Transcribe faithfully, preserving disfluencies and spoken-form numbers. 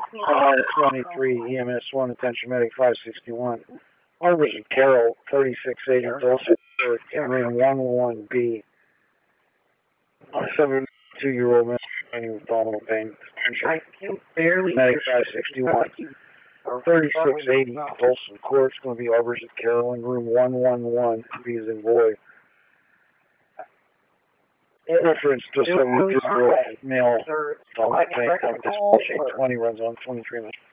R twenty-three, E M S one, attention medic five sixty-one. Arbors and Carroll, thirty-six eighty, Dulce, room one one B. seventy-two-year-old man with abdominal pain. I can barely Medic five sixty-one. thirty-six eighty, Folsom Court. It's going to be Arbors at Carolyn, room one one one, B as in boy. Reference to seventy-two-year-old male, abdominal pain, twenty runs on twenty-three minutes.